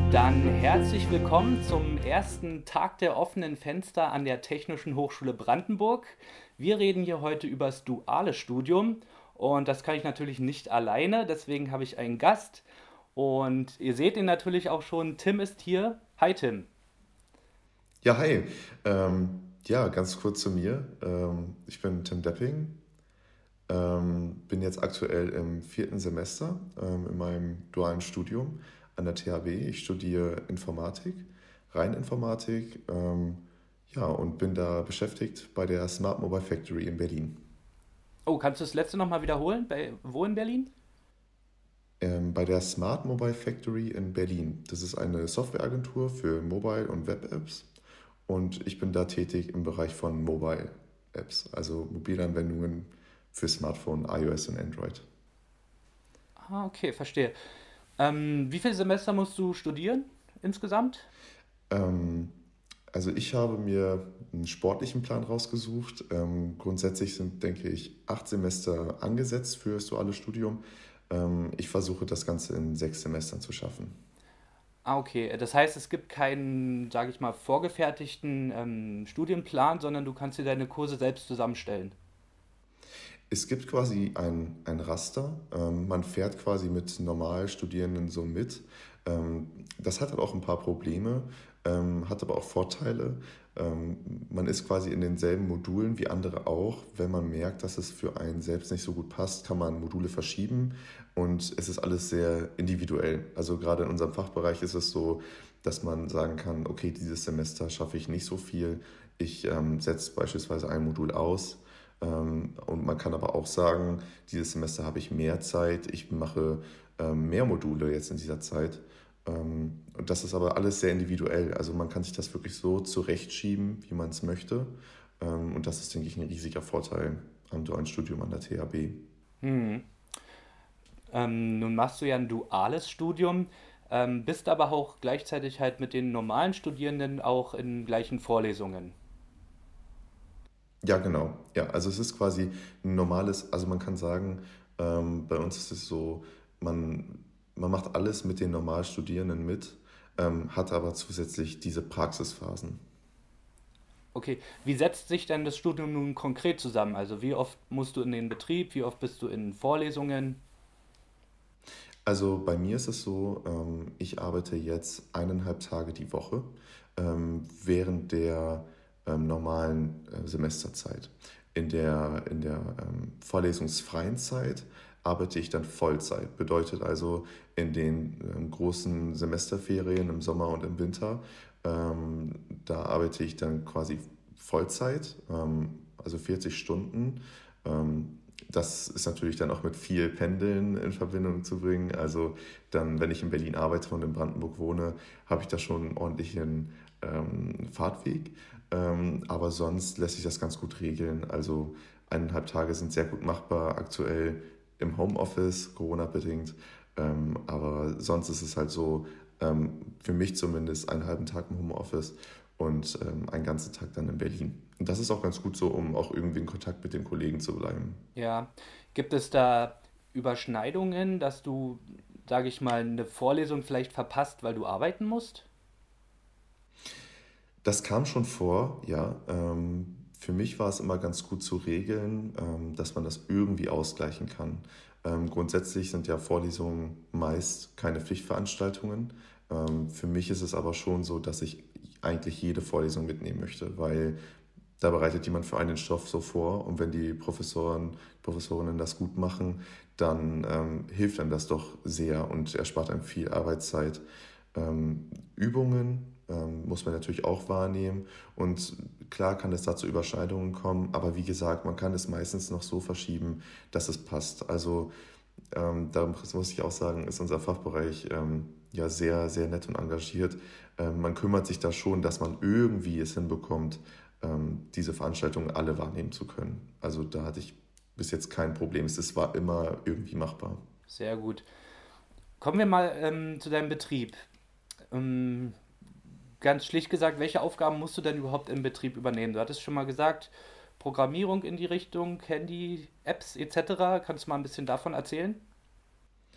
Dann herzlich willkommen zum ersten Tag der offenen Fenster an der Technischen Hochschule Brandenburg. Wir reden hier heute über das duale Studium und das kann ich natürlich nicht alleine, deswegen habe ich einen Gast und ihr seht ihn natürlich auch schon, Tim ist hier. Hi Tim. Ja, hi. Ja, ganz kurz zu mir. Ich bin Tim Depping, bin jetzt aktuell im vierten Semester in meinem dualen Studium an der THW. Ich studiere Informatik, Rheininformatik, ja, und bin da beschäftigt bei der Smart Mobile Factory in Berlin. Oh, kannst du das letzte nochmal wiederholen? Wo in Berlin? Bei der Smart Mobile Factory in Berlin. Das ist eine Softwareagentur für Mobile- und Web-Apps. Und ich bin da tätig im Bereich von Mobile Apps, also Mobilanwendungen für Smartphone, iOS und Android. Ah, okay, verstehe. Wie viele Semester musst du studieren insgesamt? Ähm, also ich habe mir einen sportlichen Plan rausgesucht. Grundsätzlich sind, denke ich, 8 Semester angesetzt für das duale Studium. Ich versuche das Ganze in 6 Semestern zu schaffen. Ah, okay. Das heißt, es gibt keinen, sage ich mal, vorgefertigten Studienplan, sondern du kannst dir deine Kurse selbst zusammenstellen. Es gibt quasi ein Raster. Man fährt quasi mit Normalstudierenden so mit. Das hat aber auch ein paar Probleme, hat aber auch Vorteile. Man ist quasi in denselben Modulen wie andere auch. Wenn man merkt, dass es für einen selbst nicht so gut passt, kann man Module verschieben und es ist alles sehr individuell. Also gerade in unserem Fachbereich ist es so, dass man sagen kann, okay, dieses Semester schaffe ich nicht so viel. Ich setze beispielsweise ein Modul aus. Und man kann aber auch sagen, dieses Semester habe ich mehr Zeit, ich mache mehr Module jetzt in dieser Zeit. Und das ist aber alles sehr individuell. Also man kann sich das wirklich so zurechtschieben, wie man es möchte. Und das ist, denke ich, ein riesiger Vorteil am dualen Studium an der THB. Hm. Nun machst du ja ein duales Studium, bist aber auch gleichzeitig halt mit den normalen Studierenden auch in gleichen Vorlesungen. Ja, genau. Ja, also es ist quasi ein normales, also man kann sagen, bei uns ist es so, man macht alles mit den Normalstudierenden mit, hat aber zusätzlich diese Praxisphasen. Okay, wie setzt sich denn das Studium nun konkret zusammen? Also wie oft musst du in den Betrieb, wie oft bist du in Vorlesungen? Also bei mir ist es so, ich arbeite jetzt 1,5 Tage die Woche während der normalen Semesterzeit. In der vorlesungsfreien Zeit arbeite ich dann Vollzeit. Bedeutet also in den großen Semesterferien im Sommer und im Winter, da arbeite ich dann quasi Vollzeit, also 40 Stunden. Das ist natürlich dann auch mit viel Pendeln in Verbindung zu bringen. Also dann, wenn ich in Berlin arbeite und in Brandenburg wohne, habe ich da schon einen ordentlichen Fahrtweg. Aber sonst lässt sich das ganz gut regeln. Also 1,5 Tage sind sehr gut machbar aktuell im Homeoffice, Corona-bedingt. Aber sonst ist es halt so, für mich zumindest einen halben Tag im Homeoffice und einen ganzen Tag dann in Berlin. Und das ist auch ganz gut so, um auch irgendwie in Kontakt mit den Kollegen zu bleiben. Ja, gibt es da Überschneidungen, dass du, sage ich mal, eine Vorlesung vielleicht verpasst, weil du arbeiten musst? Das kam schon vor, ja. Für mich war es immer ganz gut zu regeln, dass man das irgendwie ausgleichen kann. Grundsätzlich sind ja Vorlesungen meist keine Pflichtveranstaltungen. Für mich ist es aber schon so, dass ich eigentlich jede Vorlesung mitnehmen möchte, weil da bereitet jemand für einen Stoff so vor und wenn die Professorinnen das gut machen, dann hilft einem das doch sehr und erspart einem viel Arbeitszeit. Übungen muss man natürlich auch wahrnehmen und klar kann es da zu Überschneidungen kommen, aber wie gesagt, man kann es meistens noch so verschieben, dass es passt. Also da muss ich auch sagen, ist unser Fachbereich ja sehr, sehr nett und engagiert. Man kümmert sich da schon, dass man irgendwie es hinbekommt, diese Veranstaltungen alle wahrnehmen zu können. Also da hatte ich bis jetzt kein Problem. Es war immer irgendwie machbar. Sehr gut. Kommen wir mal zu deinem Betrieb. Ähm, Ganz schlicht gesagt, welche Aufgaben musst du denn überhaupt im Betrieb übernehmen? Du hattest schon mal gesagt, Programmierung in die Richtung, Handy, Apps etc. Kannst du mal ein bisschen davon erzählen?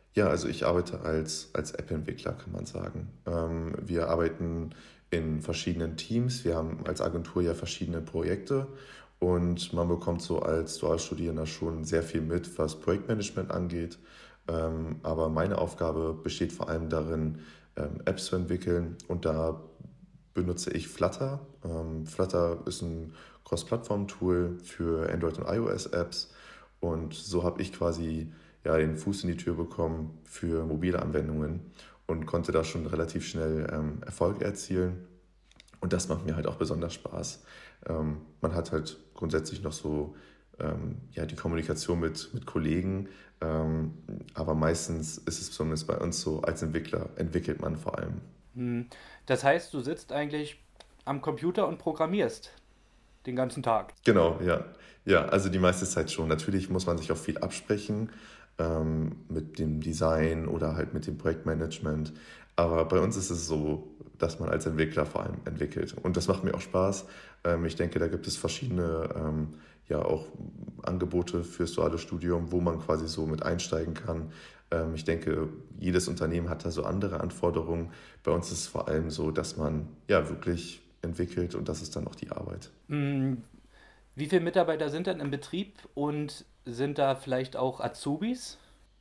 Ja, also ich arbeite als App-Entwickler, kann man sagen. Wir arbeiten in verschiedenen Teams. Wir haben als Agentur ja verschiedene Projekte und man bekommt so als Dualstudierender schon sehr viel mit, was Projektmanagement angeht. Aber meine Aufgabe besteht vor allem darin, Apps zu entwickeln und da benutze ich Flutter. Flutter ist ein Cross-Plattform-Tool für Android- und iOS-Apps und so habe ich quasi ja, den Fuß in die Tür bekommen für mobile Anwendungen und konnte da schon relativ schnell Erfolge erzielen. Und das macht mir halt auch besonders Spaß. Man hat halt grundsätzlich noch so ja, die Kommunikation mit Kollegen, aber meistens ist es zumindest bei uns so, als Entwickler entwickelt man vor allem. Hm. Das heißt, du sitzt eigentlich am Computer und programmierst den ganzen Tag. Genau, ja. Ja, also die meiste Zeit schon. Natürlich muss man sich auch viel absprechen mit dem Design oder halt mit dem Projektmanagement. Aber bei uns ist es so, dass man als Entwickler vor allem entwickelt. Und das macht mir auch Spaß. Ich denke, da gibt es verschiedene ja auch Angebote fürs duale Studium, wo man quasi so mit einsteigen kann. Ich denke, jedes Unternehmen hat da so andere Anforderungen. Bei uns ist es vor allem so, dass man ja wirklich entwickelt und das ist dann auch die Arbeit. Hm. Wie viele Mitarbeiter sind denn im Betrieb und sind da vielleicht auch Azubis?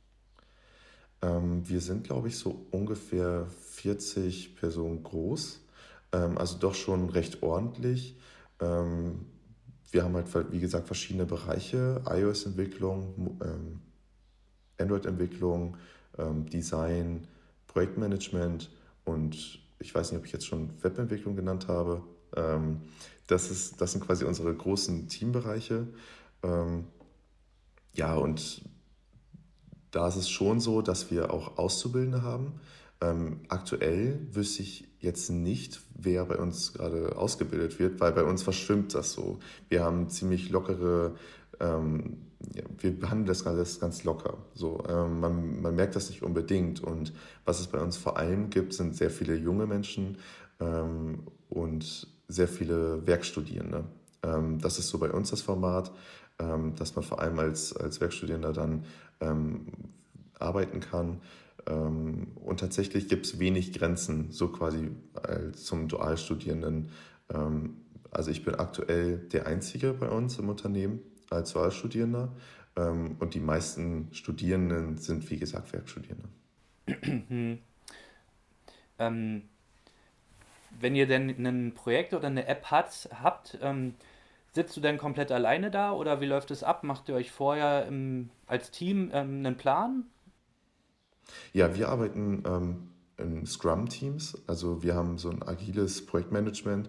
Wir sind, glaube ich, so ungefähr 40 Personen groß, also doch schon recht ordentlich. Ähm, Wir haben halt, wie gesagt, verschiedene Bereiche, iOS-Entwicklung, Android-Entwicklung, Design, Projektmanagement und ich weiß nicht, ob ich jetzt schon Webentwicklung genannt habe. Ähm, Das sind quasi unsere großen Teambereiche. Ähm, ja, und da ist es schon so, dass wir auch Auszubildende haben. Aktuell wüsste ich jetzt nicht, wer bei uns gerade ausgebildet wird, weil bei uns verschwimmt das so. Wir haben ziemlich lockere, ja, wir behandeln das alles ganz locker. So, man merkt das nicht unbedingt. Und was es bei uns vor allem gibt, sind sehr viele junge Menschen und sehr viele Werkstudierende. Das ist so bei uns das Format, dass man vor allem als Werkstudierender dann ähm, arbeiten kann. Und tatsächlich gibt es wenig Grenzen, so quasi zum Dualstudierenden. Also ich bin aktuell der Einzige bei uns im Unternehmen als Dualstudierender und die meisten Studierenden sind, wie gesagt, Werkstudierende. Hm. Ähm, Wenn ihr denn ein Projekt oder eine App habt, sitzt du denn komplett alleine da oder wie läuft es ab? Macht ihr euch vorher als Team einen Plan? Ja, wir arbeiten in Scrum-Teams, also wir haben so ein agiles Projektmanagement.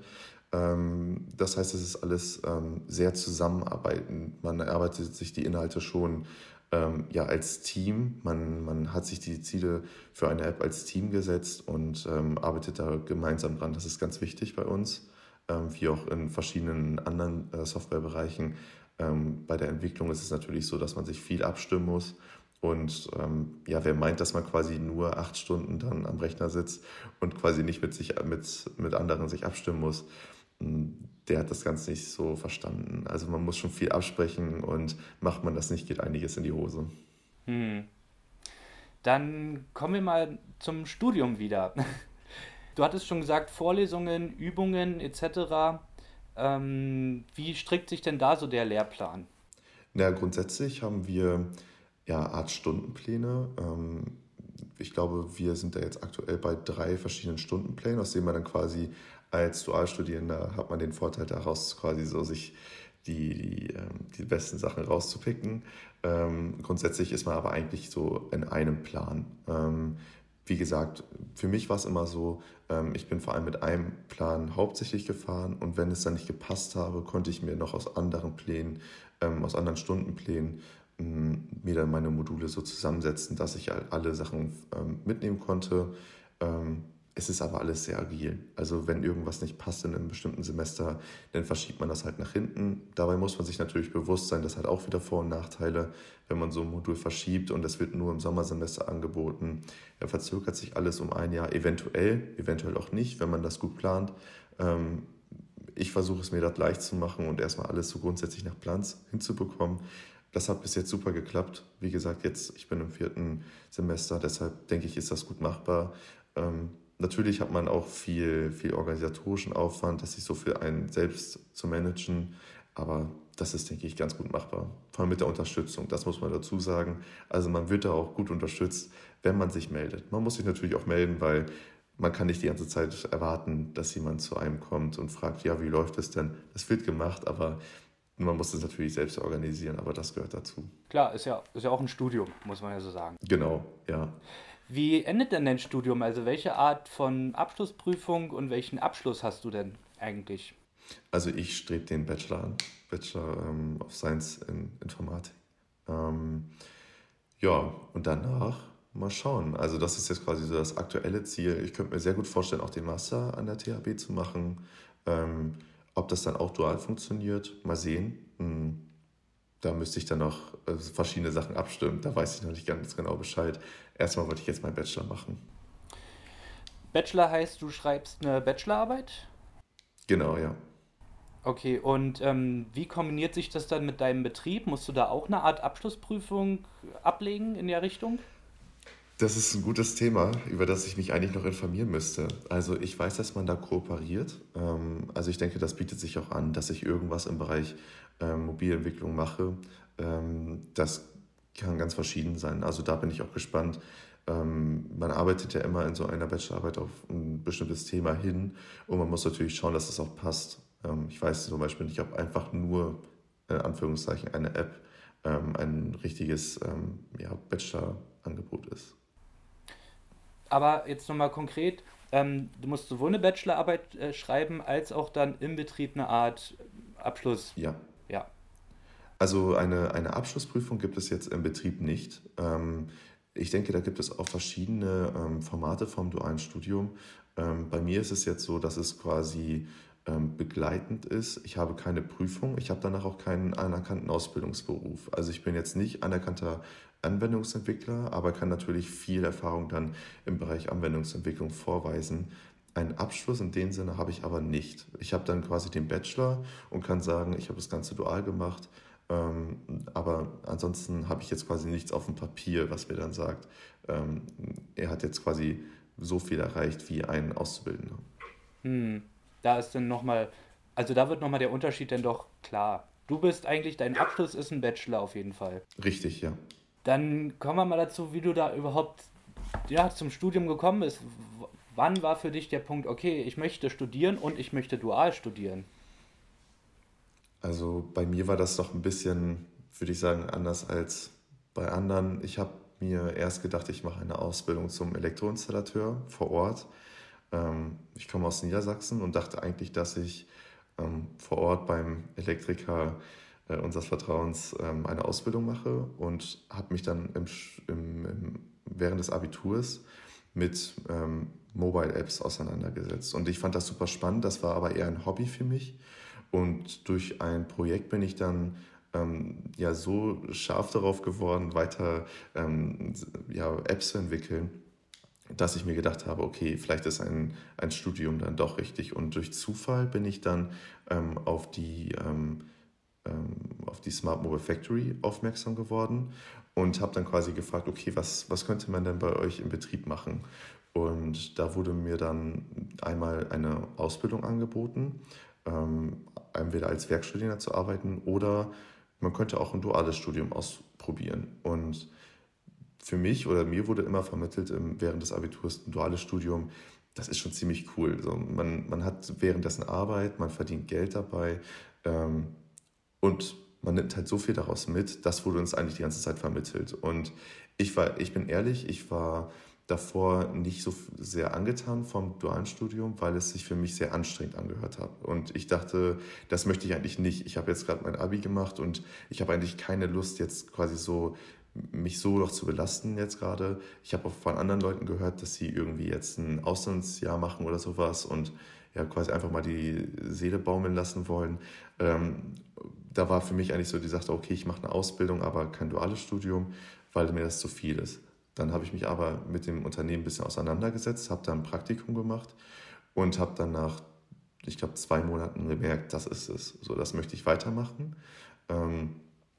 Das heißt, es ist alles sehr zusammenarbeitend. Man erarbeitet sich die Inhalte schon ja, als Team. Man hat sich die Ziele für eine App als Team gesetzt und arbeitet da gemeinsam dran. Das ist ganz wichtig bei uns, wie auch in verschiedenen anderen Softwarebereichen. Bei der Entwicklung ist es natürlich so, dass man sich viel abstimmen muss. Und ja, wer meint, dass man quasi nur 8 Stunden dann am Rechner sitzt und quasi nicht mit anderen sich abstimmen muss, der hat das Ganze nicht so verstanden. Also man muss schon viel absprechen und macht man das nicht, geht einiges in die Hose. Hm. Dann kommen wir mal zum Studium wieder. Du hattest schon gesagt, Vorlesungen, Übungen etc. Wie strickt sich denn da so der Lehrplan? Na, grundsätzlich haben wir ja Art Stundenpläne. Ich glaube, wir sind da jetzt aktuell bei 3 verschiedenen Stundenplänen, aus denen man dann quasi als Dualstudierender hat man den Vorteil daraus, quasi so sich die besten Sachen rauszupicken. Grundsätzlich ist man aber eigentlich so in einem Plan. Wie gesagt, für mich war es immer so, ich bin vor allem mit einem Plan hauptsächlich gefahren und wenn es dann nicht gepasst habe, konnte ich mir noch aus anderen Plänen, aus anderen Stundenplänen mir dann meine Module so zusammensetzen, dass ich halt alle Sachen mitnehmen konnte. Es ist aber alles sehr agil. Also wenn irgendwas nicht passt in einem bestimmten Semester, dann verschiebt man das halt nach hinten. Dabei muss man sich natürlich bewusst sein, das hat auch wieder Vor- und Nachteile, wenn man so ein Modul verschiebt und es wird nur im Sommersemester angeboten. Dann verzögert sich alles um ein Jahr, eventuell auch nicht, wenn man das gut plant. Ich versuche es mir dort leicht zu machen und erstmal alles so grundsätzlich nach Plan hinzubekommen. Das hat bis jetzt super geklappt. Wie gesagt, jetzt, ich bin im 4. Semester, deshalb denke ich, ist das gut machbar. Natürlich hat man auch viel organisatorischen Aufwand, das sich so für einen selbst zu managen, aber das ist, denke ich, ganz gut machbar. Vor allem mit der Unterstützung, das muss man dazu sagen. Also man wird da auch gut unterstützt, wenn man sich meldet. Man muss sich natürlich auch melden, weil man kann nicht die ganze Zeit erwarten, dass jemand zu einem kommt und fragt, ja, wie läuft es denn? Das wird gemacht, aber man muss es natürlich selbst organisieren, aber das gehört dazu. Klar, ist ja auch ein Studium, muss man ja so sagen. Genau, ja. Wie endet denn dein Studium? Also welche Art von Abschlussprüfung und welchen Abschluss hast du denn eigentlich? Also ich strebe den Bachelor an, Bachelor of Science in Informatik. Ähm, ja, und danach mal schauen. Also das ist jetzt quasi so das aktuelle Ziel. Ich könnte mir sehr gut vorstellen, auch den Master an der THB zu machen. Ähm, Ob das dann auch dual funktioniert, mal sehen. Da müsste ich dann noch verschiedene Sachen abstimmen. Da weiß ich noch nicht ganz genau Bescheid. Erstmal wollte ich jetzt meinen Bachelor machen. Bachelor heißt, du schreibst eine Bachelorarbeit? Genau, ja. Okay, und wie kombiniert sich das dann mit deinem Betrieb? Musst du da auch eine Art Abschlussprüfung ablegen in der Richtung? Das ist ein gutes Thema, über das ich mich eigentlich noch informieren müsste. Also ich weiß, dass man da kooperiert. Also ich denke, das bietet sich auch an, dass ich irgendwas im Bereich Mobilentwicklung mache. Das kann ganz verschieden sein. Also da bin ich auch gespannt. Man arbeitet ja immer in so einer Bachelorarbeit auf ein bestimmtes Thema hin und man muss natürlich schauen, dass es auch passt. Ich weiß zum Beispiel nicht, ob einfach nur, in Anführungszeichen, eine App ein richtiges ja, Bachelor-Angebot ist. Aber jetzt nochmal konkret, du musst sowohl eine Bachelorarbeit schreiben, als auch dann im Betrieb eine Art Abschluss. Ja, Ja. also eine Abschlussprüfung gibt es jetzt im Betrieb nicht. Ich denke, da gibt es auch verschiedene Formate vom dualen Studium. Bei mir ist es jetzt so, dass es quasi begleitend ist. Ich habe keine Prüfung, ich habe danach auch keinen anerkannten Ausbildungsberuf. Also ich bin jetzt nicht anerkannter Anwendungsentwickler, aber kann natürlich viel Erfahrung dann im Bereich Anwendungsentwicklung vorweisen. Einen Abschluss in dem Sinne habe ich aber nicht. Ich habe dann quasi den Bachelor und kann sagen, ich habe das Ganze dual gemacht, ähm, aber ansonsten habe ich jetzt quasi nichts auf dem Papier, was mir dann sagt, ähm, er hat jetzt quasi so viel erreicht wie ein Auszubildender. Hm. Da ist dann nochmal, also da wird nochmal der Unterschied dann doch klar. Du bist eigentlich, dein Abschluss ist ein Bachelor auf jeden Fall. Richtig, ja. Dann kommen wir mal dazu, wie du da überhaupt ja, zum Studium gekommen bist. Wann war für dich der Punkt, okay, ich möchte studieren und ich möchte dual studieren? Also bei mir war das doch ein bisschen, würde ich sagen, anders als bei anderen. Ich habe mir erst gedacht, ich mache eine Ausbildung zum Elektroinstallateur vor Ort. Ich komme aus Niedersachsen und dachte eigentlich, dass ich vor Ort beim Elektriker unseres Vertrauens eine Ausbildung mache und habe mich dann während des Abiturs mit Mobile Apps auseinandergesetzt. Und ich fand das super spannend, das war aber eher ein Hobby für mich. Und durch ein Projekt bin ich dann ja so scharf darauf geworden, weiter ja, Apps zu entwickeln, dass ich mir gedacht habe, okay, vielleicht ist ein Studium dann doch richtig. Und durch Zufall bin ich dann auf die Smart Mobile Factory aufmerksam geworden und habe dann quasi gefragt, okay, was könnte man denn bei euch im Betrieb machen? Und da wurde mir dann einmal eine Ausbildung angeboten, entweder als Werkstudierender zu arbeiten oder man könnte auch ein duales Studium ausprobieren. Und für mich oder mir wurde immer vermittelt während des Abiturs ein duales Studium, das ist schon ziemlich cool. So, man hat währenddessen Arbeit, man verdient Geld dabei ähm, und man nimmt halt so viel daraus mit, das wurde uns eigentlich die ganze Zeit vermittelt. Und ich bin ehrlich, ich war davor nicht so sehr angetan vom dualen Studium, weil es sich für mich sehr anstrengend angehört hat. Und ich dachte, das möchte ich eigentlich nicht. Ich habe jetzt gerade mein Abi gemacht und ich habe eigentlich keine Lust, jetzt quasi so mich so noch zu belasten jetzt gerade. Ich habe auch von anderen Leuten gehört, dass sie irgendwie jetzt ein Auslandsjahr machen oder sowas und ja quasi einfach mal die Seele baumeln lassen wollen. Ähm, Da war für mich eigentlich so die Sache, okay, ich mache eine Ausbildung, aber kein duales Studium, weil mir das zu viel ist. Dann habe ich mich aber mit dem Unternehmen ein bisschen auseinandergesetzt, habe da ein Praktikum gemacht und habe dann nach, ich glaube, 2 Monaten gemerkt, das ist es. So, das möchte ich weitermachen. Ähm,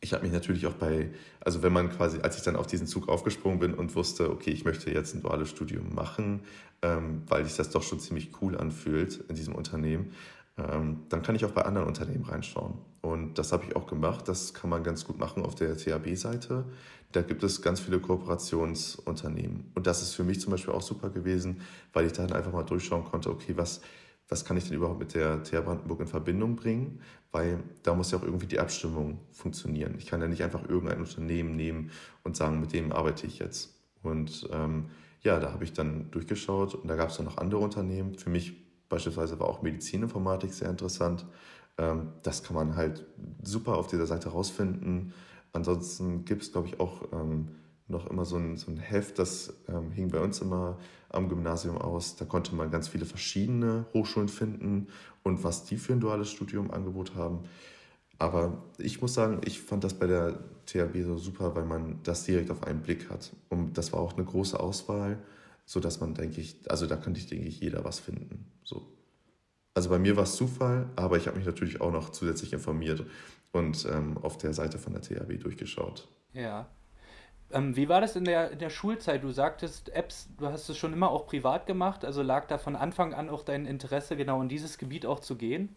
Ich habe mich natürlich auch also wenn man quasi, als ich dann auf diesen Zug aufgesprungen bin und wusste, okay, ich möchte jetzt ein duales Studium machen, weil sich das doch schon ziemlich cool anfühlt in diesem Unternehmen, dann kann ich auch bei anderen Unternehmen reinschauen. Und das habe ich auch gemacht. Das kann man ganz gut machen auf der THB-Seite. Da gibt es ganz viele Kooperationsunternehmen. Und das ist für mich zum Beispiel auch super gewesen, weil ich dann einfach mal durchschauen konnte, okay, was kann ich denn überhaupt mit der TH Brandenburg in Verbindung bringen? Weil da muss ja auch irgendwie die Abstimmung funktionieren. Ich kann ja nicht einfach irgendein Unternehmen nehmen und sagen, mit dem arbeite ich jetzt. Und ja, da habe ich dann durchgeschaut und da gab es dann noch andere Unternehmen. Für mich beispielsweise war auch Medizininformatik sehr interessant. Das kann man halt super auf dieser Seite rausfinden. Ansonsten gibt es, glaube ich, auch noch immer so ein Heft, das hing bei uns immer am Gymnasium aus. Da konnte man ganz viele verschiedene Hochschulen finden und was die für ein duales Studium Angebot haben. Aber ich muss sagen, ich fand das bei der THB so super, weil man das direkt auf einen Blick hat. Und das war auch eine große Auswahl, sodass man, denke ich, also da könnte ich, denke ich, jeder was finden. So. Also bei mir war es Zufall, aber ich habe mich natürlich auch noch zusätzlich informiert und auf der Seite von der THW durchgeschaut. Ja. Wie war das in der Schulzeit? Du sagtest, Apps, du hast es schon immer auch privat gemacht, also lag da von Anfang an auch dein Interesse, genau in dieses Gebiet auch zu gehen?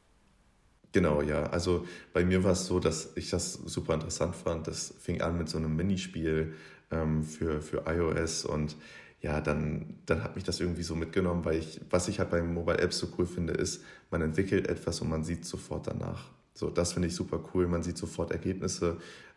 Genau, ja. Also bei mir war es so, dass ich das super interessant fand. Das fing an mit so einem Minispiel für iOS und ja, dann hat mich das irgendwie so mitgenommen, weil was ich halt bei Mobile Apps so cool finde, ist, man entwickelt etwas und man sieht sofort danach. So, das finde ich super cool. Man sieht sofort Ergebnisse.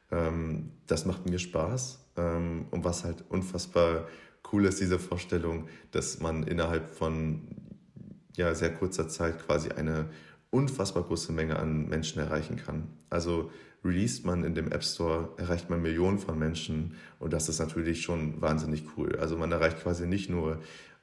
Das macht mir Spaß. Und was halt unfassbar cool ist, diese Vorstellung, dass man innerhalb von ja, sehr kurzer Zeit quasi eine unfassbar große Menge an Menschen erreichen kann. Also released man in dem App Store, erreicht man Millionen von Menschen und das ist natürlich schon wahnsinnig cool. Also man erreicht quasi nicht nur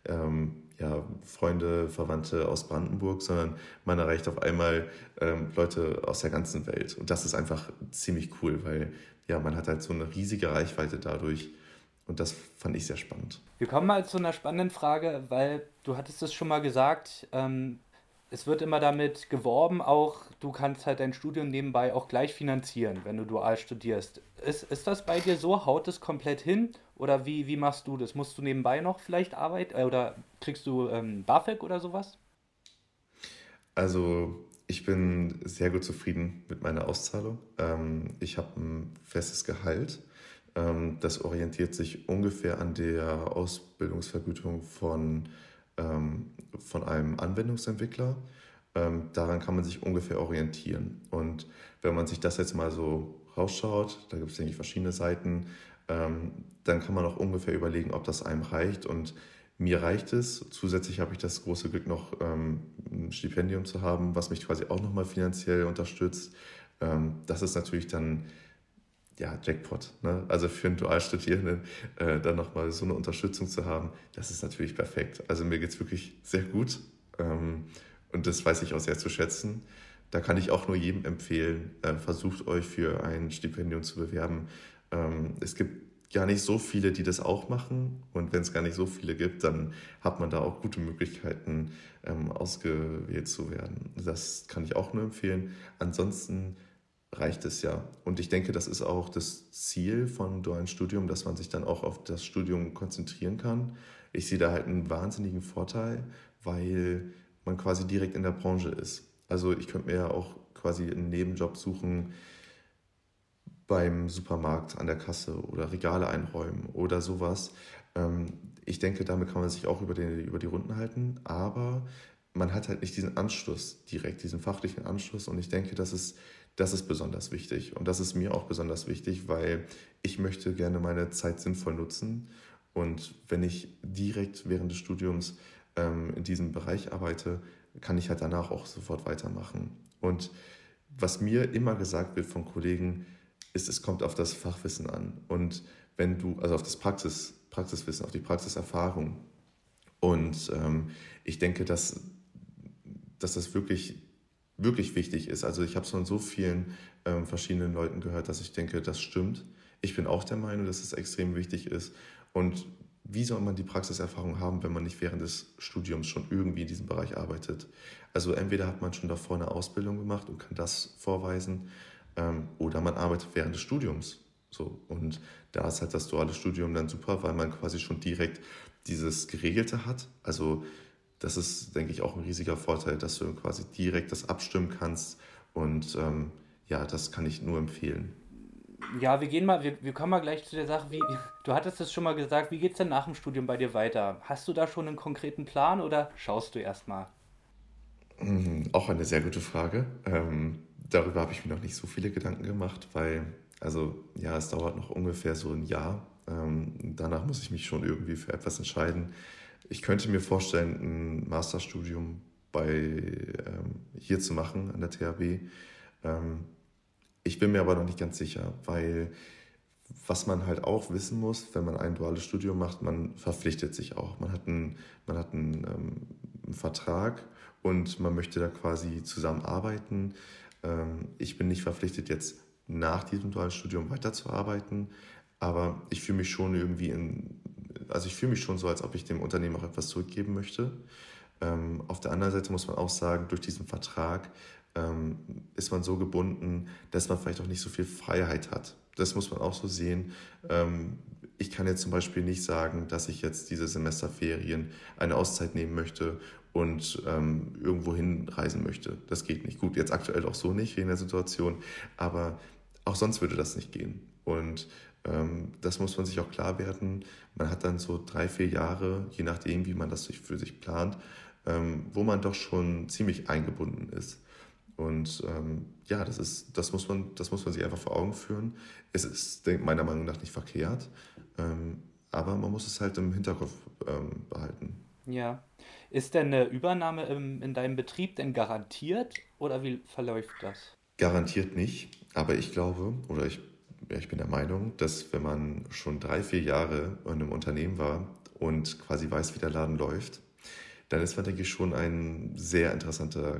ja, Freunde, Verwandte aus Brandenburg, sondern man erreicht auf einmal Leute aus der ganzen Welt. Und das ist einfach ziemlich cool, weil ja, man hat halt so eine riesige Reichweite dadurch und das fand ich sehr spannend. Wir kommen mal zu einer spannenden Frage, weil du hattest es schon mal gesagt, es wird immer damit geworben, auch du kannst halt dein Studium nebenbei auch gleich finanzieren, wenn du dual studierst. Ist das bei dir so? Haut es komplett hin? Oder wie machst du das? Musst du nebenbei noch vielleicht arbeiten? Oder kriegst du BAföG oder sowas? Also ich bin sehr gut zufrieden mit meiner Auszahlung. Ich habe ein festes Gehalt. Das orientiert sich ungefähr an der Ausbildungsvergütung von einem Anwendungsentwickler. Daran kann man sich ungefähr orientieren. Und wenn man sich das jetzt mal so rausschaut, da gibt es nämlich verschiedene Seiten, dann kann man auch ungefähr überlegen, ob das einem reicht. Und mir reicht es. Zusätzlich habe ich das große Glück, noch ein Stipendium zu haben, was mich quasi auch nochmal finanziell unterstützt. Das ist natürlich dann ja, Jackpot. Ne? Also für einen Dualstudierenden dann nochmal so eine Unterstützung zu haben, das ist natürlich perfekt. Also mir geht es wirklich sehr gut und das weiß ich auch sehr zu schätzen. Da kann ich auch nur jedem empfehlen, versucht euch für ein Stipendium zu bewerben. Es gibt gar nicht so viele, die das auch machen und wenn es gar nicht so viele gibt, dann hat man da auch gute Möglichkeiten, ausgewählt zu werden. Das kann ich auch nur empfehlen. Ansonsten reicht es ja. Und ich denke, das ist auch das Ziel von dualen Studium, dass man sich dann auch auf das Studium konzentrieren kann. Ich sehe da halt einen wahnsinnigen Vorteil, weil man quasi direkt in der Branche ist. Also ich könnte mir ja auch quasi einen Nebenjob suchen beim Supermarkt an der Kasse oder Regale einräumen oder sowas. Ich denke, damit kann man sich auch über die Runden halten, aber man hat halt nicht diesen Anschluss direkt, diesen fachlichen Anschluss und ich denke, das ist besonders wichtig und das ist mir auch besonders wichtig, weil ich möchte gerne meine Zeit sinnvoll nutzen und wenn ich direkt während des Studiums in diesem Bereich arbeite, kann ich halt danach auch sofort weitermachen. Und was mir immer gesagt wird von Kollegen, ist, es kommt auf das Fachwissen an und wenn du, also auf das Praxiswissen, auf die Praxiserfahrung und ich denke, dass das wirklich, wirklich wichtig ist. Also ich habe es von so vielen verschiedenen Leuten gehört, dass ich denke, das stimmt. Ich bin auch der Meinung, dass es extrem wichtig ist. Und wie soll man die Praxiserfahrung haben, wenn man nicht während des Studiums schon irgendwie in diesem Bereich arbeitet? Also entweder hat man schon davor eine Ausbildung gemacht und kann das vorweisen, Oder man arbeitet während des Studiums. So. Und da ist halt das duale Studium dann super, weil man quasi schon direkt dieses Geregelte hat. Also das ist, denke ich, auch ein riesiger Vorteil, dass du quasi direkt das abstimmen kannst. Und ja, das kann ich nur empfehlen. Ja, wir kommen mal gleich zu der Sache, du hattest es schon mal gesagt, wie geht's denn nach dem Studium bei dir weiter? Hast du da schon einen konkreten Plan oder schaust du erst mal? Auch eine sehr gute Frage. Darüber habe ich mir noch nicht so viele Gedanken gemacht, weil, also ja, es dauert noch ungefähr so ein Jahr. Danach muss ich mich schon irgendwie für etwas entscheiden. Ich könnte mir vorstellen, ein Masterstudium hier zu machen an der THW. Ähm, Ich bin mir aber noch nicht ganz sicher, weil was man halt auch wissen muss, wenn man ein duales Studium macht, man verpflichtet sich auch. Man hat einen Vertrag und man möchte da quasi zusammenarbeiten. Ich bin nicht verpflichtet, jetzt nach diesem dualen Studium weiterzuarbeiten, aber ich fühle mich schon also ich fühle mich schon so, als ob ich dem Unternehmen auch etwas zurückgeben möchte. Auf der anderen Seite muss man auch sagen, durch diesen Vertrag ähm, ist man so gebunden, dass man vielleicht auch nicht so viel Freiheit hat. Das muss man auch so sehen. Ich kann jetzt zum Beispiel nicht sagen, dass ich jetzt diese Semesterferien eine Auszeit nehmen möchte und irgendwo hinreisen möchte. Das geht nicht. Gut, jetzt aktuell auch so nicht wegen der Situation, aber auch sonst würde das nicht gehen. Und das muss man sich auch klar werden. Man hat dann so 3, 4 Jahre, je nachdem, wie man das für sich plant, wo man doch schon ziemlich eingebunden ist. Und ja, das muss man sich einfach vor Augen führen. Es ist meiner Meinung nach nicht verkehrt, aber man muss es halt im Hinterkopf behalten. Ja. Ist denn eine Übernahme in deinem Betrieb denn garantiert oder wie verläuft das? Garantiert nicht, aber ich glaube, ja, ich bin der Meinung, dass wenn man schon 3, 4 Jahre in einem Unternehmen war und quasi weiß, wie der Laden läuft, dann ist man, denke ich, schon ein sehr interessanter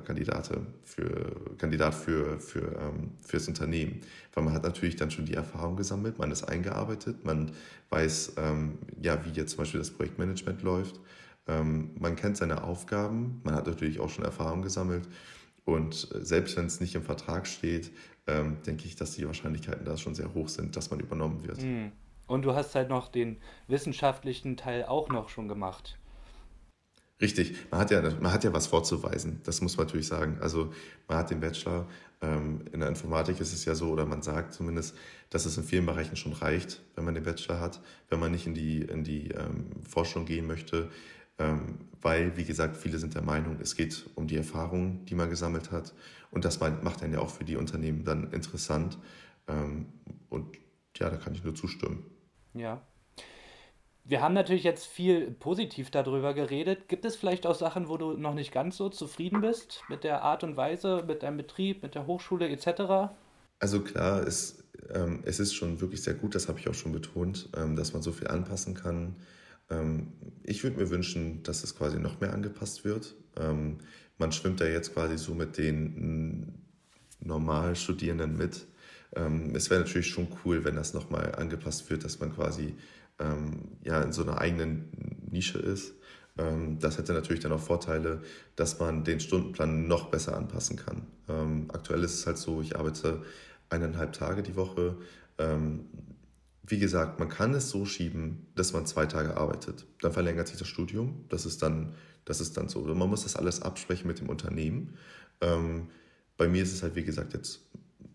Kandidat fürs Unternehmen. Weil man hat natürlich dann schon die Erfahrung gesammelt, man ist eingearbeitet, man weiß, ja, wie jetzt zum Beispiel das Projektmanagement läuft. Man kennt seine Aufgaben, man hat natürlich auch schon Erfahrung gesammelt. Und selbst wenn es nicht im Vertrag steht, denke ich, dass die Wahrscheinlichkeiten da schon sehr hoch sind, dass man übernommen wird. Hm. Und du hast halt noch den wissenschaftlichen Teil auch noch schon gemacht. Richtig, man hat ja was vorzuweisen, das muss man natürlich sagen. Also man hat den Bachelor, in der Informatik ist es ja so, oder man sagt zumindest, dass es in vielen Bereichen schon reicht, wenn man den Bachelor hat, wenn man nicht in die Forschung gehen möchte, weil, wie gesagt, viele sind der Meinung, es geht um die Erfahrungen, die man gesammelt hat und macht einen ja auch für die Unternehmen dann interessant. Ähm, und ja, da kann ich nur zustimmen. Ja. Wir haben natürlich jetzt viel positiv darüber geredet. Gibt es vielleicht auch Sachen, wo du noch nicht ganz so zufrieden bist mit der Art und Weise, mit deinem Betrieb, mit der Hochschule etc.? Also klar, es ist schon wirklich sehr gut, das habe ich auch schon betont, dass man so viel anpassen kann. Ich würde mir wünschen, dass es quasi noch mehr angepasst wird. Man schwimmt da jetzt quasi so mit den Normalstudierenden mit. Es wäre natürlich schon cool, wenn das nochmal angepasst wird, dass man quasi ja, in so einer eigenen Nische ist. Das hätte natürlich dann auch Vorteile, dass man den Stundenplan noch besser anpassen kann. Aktuell ist es halt so, ich arbeite 1,5 Tage die Woche. Ähm, Wie gesagt, man kann es so schieben, dass man 2 Tage arbeitet. Dann verlängert sich das Studium. Das ist dann so. Man muss das alles absprechen mit dem Unternehmen. Ähm, Bei mir ist es halt, wie gesagt, jetzt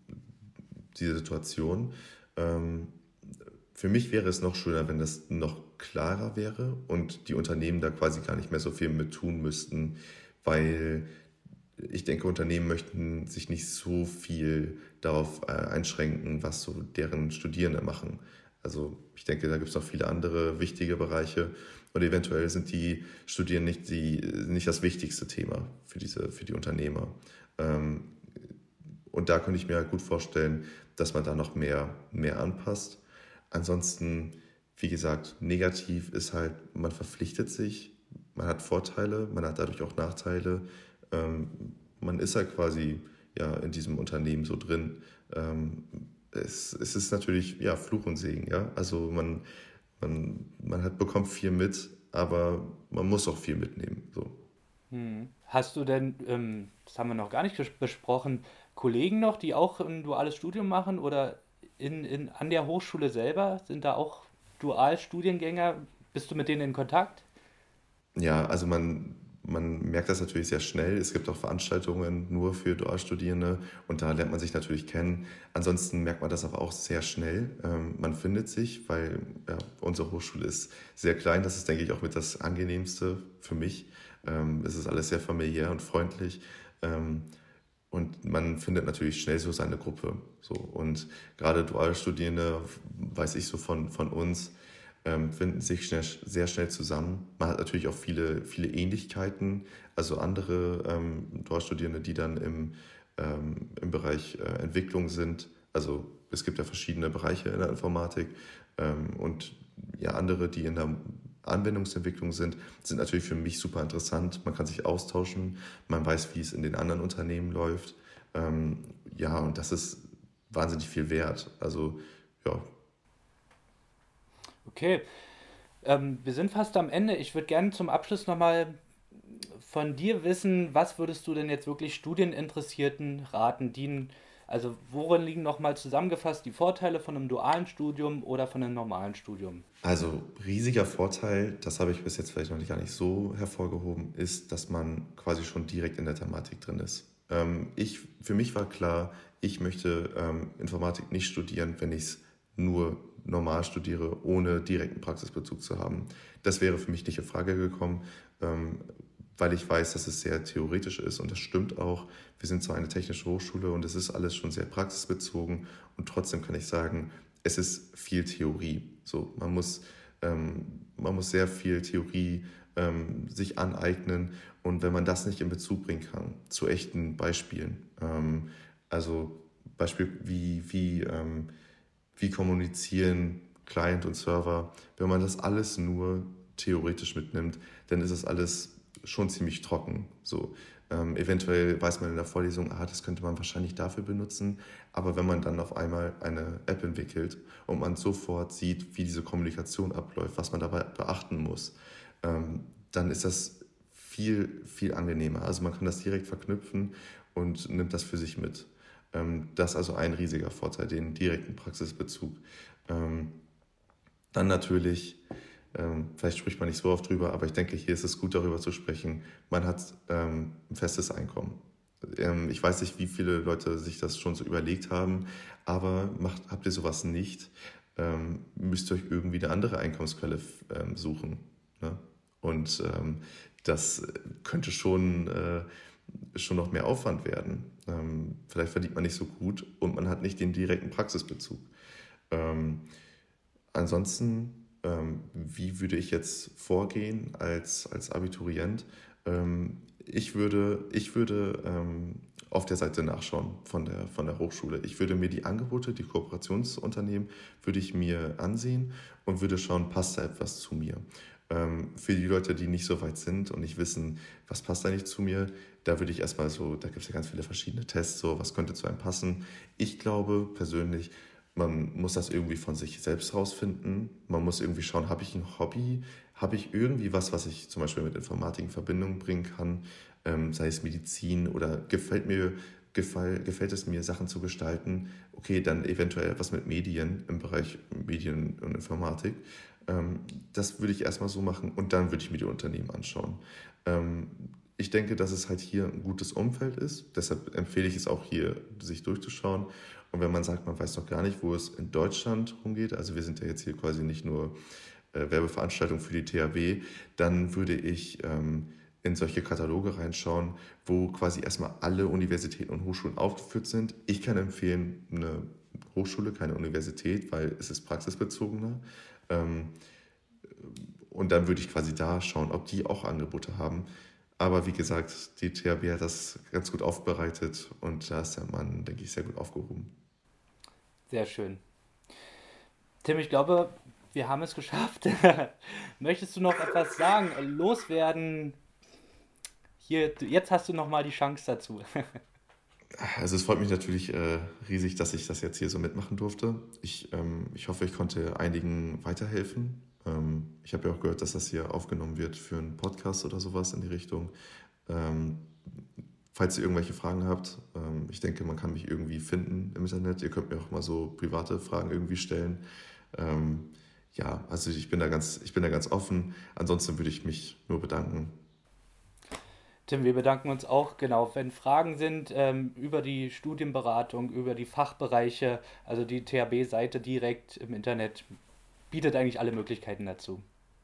diese Situation. Ähm, für mich wäre es noch schöner, wenn das noch klarer wäre und die Unternehmen da quasi gar nicht mehr so viel mit tun müssten, weil ich denke, Unternehmen möchten sich nicht so viel darauf einschränken, was so deren Studierende machen. Also ich denke, da gibt es noch viele andere wichtige Bereiche und eventuell sind die Studierenden nicht das wichtigste Thema für die Unternehmer. Ähm, und da könnte ich mir halt gut vorstellen, dass man da noch mehr anpasst. Ansonsten, wie gesagt, negativ ist halt, man verpflichtet sich, man hat Vorteile, man hat dadurch auch Nachteile. Ähm, Man ist halt quasi ja in diesem Unternehmen so drin. Es ist natürlich ja Fluch und Segen, ja. Also bekommt viel mit, aber man muss auch viel mitnehmen. So. Hast du denn, das haben wir noch gar nicht besprochen, Kollegen noch, die auch ein duales Studium machen oder an der Hochschule selber? Sind da auch Dualstudiengänger? Bist du mit denen in Kontakt? Ja, also man merkt das natürlich sehr schnell. Es gibt auch Veranstaltungen nur für Dualstudierende und da lernt man sich natürlich kennen. Ansonsten merkt man das aber auch sehr schnell. Man findet sich, weil ja, unsere Hochschule ist sehr klein. Das ist, denke ich, auch mit das Angenehmste für mich. Es ist alles sehr familiär und freundlich. Ähm, und man findet natürlich schnell so seine Gruppe. So. Und gerade Dualstudierende, weiß ich so von uns, finden sich sehr schnell zusammen. Man hat natürlich auch viele Ähnlichkeiten, also andere Dualstudierende, die dann im Bereich Entwicklung sind. Also es gibt ja verschiedene Bereiche in der Informatik und ja, andere, die in der Anwendungsentwicklung sind natürlich für mich super interessant. Man kann sich austauschen, man weiß, wie es in den anderen Unternehmen läuft. Ähm, ja, und das ist wahnsinnig viel wert. Also ja, Okay, wir sind fast am Ende. Ich würde gerne zum Abschluss nochmal von dir wissen, was würdest du denn jetzt wirklich Studieninteressierten raten, also worin liegen nochmal zusammengefasst die Vorteile von einem dualen Studium oder von einem normalen Studium? also riesiger Vorteil, das habe ich bis jetzt vielleicht noch gar nicht so hervorgehoben, ist, dass man quasi schon direkt in der Thematik drin ist. Für mich war klar, ich möchte Informatik nicht studieren, wenn ich es nur normal studiere, ohne direkten Praxisbezug zu haben. Das wäre für mich nicht in Frage gekommen, ähm, weil ich weiß, dass es sehr theoretisch ist und das stimmt auch. Wir sind zwar eine technische Hochschule und es ist alles schon sehr praxisbezogen und trotzdem kann ich sagen, es ist viel Theorie. So, man muss sehr viel Theorie sich aneignen und wenn man das nicht in Bezug bringen kann zu echten Beispielen, also Beispiel wie kommunizieren Client und Server, wenn man das alles nur theoretisch mitnimmt, dann ist es alles schon ziemlich trocken. So, eventuell weiß man in der Vorlesung, das könnte man wahrscheinlich dafür benutzen, aber wenn man dann auf einmal eine App entwickelt und man sofort sieht, wie diese Kommunikation abläuft, was man dabei beachten muss, dann ist das viel angenehmer. Also man kann das direkt verknüpfen und nimmt das für sich mit. Das ist also ein riesiger Vorteil, den direkten Praxisbezug. Ähm, Dann natürlich, vielleicht spricht man nicht so oft drüber, aber ich denke, hier ist es gut darüber zu sprechen, man hat ein festes Einkommen. Ich weiß nicht, wie viele Leute sich das schon so überlegt haben, aber habt ihr sowas nicht, müsst ihr euch irgendwie eine andere Einkommensquelle suchen. Ne? Und das könnte schon noch mehr Aufwand werden. Vielleicht verdient man nicht so gut und man hat nicht den direkten Praxisbezug. Ähm, Ansonsten, wie würde ich jetzt vorgehen als Abiturient? Ich würde auf der Seite nachschauen von der Hochschule. Ich würde mir die Angebote, die Kooperationsunternehmen, würde ich mir ansehen und würde schauen, passt da etwas zu mir. Für die Leute, die nicht so weit sind und nicht wissen, was passt da nicht zu mir, da würde ich erstmal so, da gibt es ja ganz viele verschiedene Tests, so was könnte zu einem passen. Ich glaube persönlich, man muss das irgendwie von sich selbst rausfinden. Man muss irgendwie schauen, habe ich ein Hobby? Habe ich irgendwie was ich zum Beispiel mit Informatik in Verbindung bringen kann? Sei es Medizin oder gefällt es mir, Sachen zu gestalten? Okay, dann eventuell etwas mit Medien im Bereich Medien und Informatik. Das würde ich erstmal so machen und dann würde ich mir die Unternehmen anschauen. Ähm, Ich denke, dass es halt hier ein gutes Umfeld ist. Deshalb empfehle ich es auch hier, sich durchzuschauen. Und wenn man sagt, man weiß noch gar nicht, wo es in Deutschland rumgeht, also wir sind ja jetzt hier quasi nicht nur Werbeveranstaltung für die THW, dann würde ich in solche Kataloge reinschauen, wo quasi erstmal alle Universitäten und Hochschulen aufgeführt sind. Ich kann empfehlen, eine Hochschule, keine Universität, weil es ist praxisbezogener. Ähm, und dann würde ich quasi da schauen, ob die auch Angebote haben. Aber wie gesagt, die THW hat das ganz gut aufbereitet und da ist der Mann, denke ich, sehr gut aufgehoben. Sehr schön. Tim, ich glaube, wir haben es geschafft. Möchtest du noch etwas sagen, loswerden? Hier, jetzt hast du noch mal die Chance dazu. Also es freut mich natürlich riesig, dass ich das jetzt hier so mitmachen durfte. Ich hoffe, ich konnte einigen weiterhelfen. Ich habe ja auch gehört, dass das hier aufgenommen wird für einen Podcast oder sowas in die Richtung. Ähm, Falls ihr irgendwelche Fragen habt, ich denke, man kann mich irgendwie finden im Internet. Ihr könnt mir auch mal so private Fragen irgendwie stellen. Ähm, ja, also ich bin da ganz offen. Ansonsten würde ich mich nur bedanken. Tim, wir bedanken uns auch. Genau, wenn Fragen sind über die Studienberatung, über die Fachbereiche, also die THB-Seite direkt im Internet bietet eigentlich alle Möglichkeiten dazu.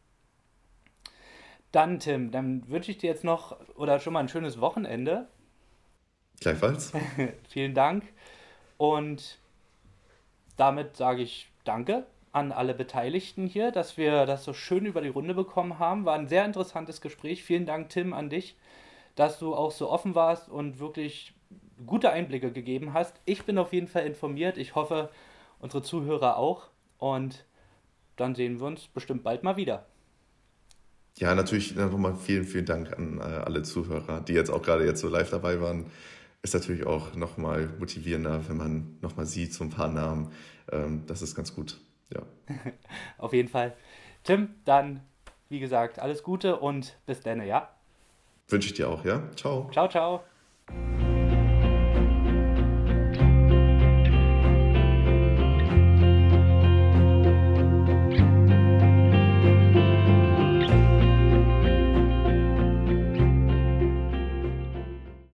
Dann, Tim, dann wünsche ich dir jetzt noch oder schon mal ein schönes Wochenende. Gleichfalls. Vielen Dank. Und damit sage ich Danke an alle Beteiligten hier, dass wir das so schön über die Runde bekommen haben. War ein sehr interessantes Gespräch. Vielen Dank, Tim, an dich, dass du auch so offen warst und wirklich gute Einblicke gegeben hast. Ich bin auf jeden Fall informiert. Ich hoffe, unsere Zuhörer auch. Und dann sehen wir uns bestimmt bald mal wieder. Ja, natürlich nochmal vielen, vielen Dank an alle Zuhörer, die jetzt auch gerade jetzt so live dabei waren. Ist natürlich auch nochmal motivierender, wenn man nochmal sieht, so ein paar Namen. Das ist ganz gut. Ja. Auf jeden Fall. Tim, dann, wie gesagt, alles Gute und bis dann, ja? Wünsche ich dir auch, ja? Ciao. Ciao, ciao.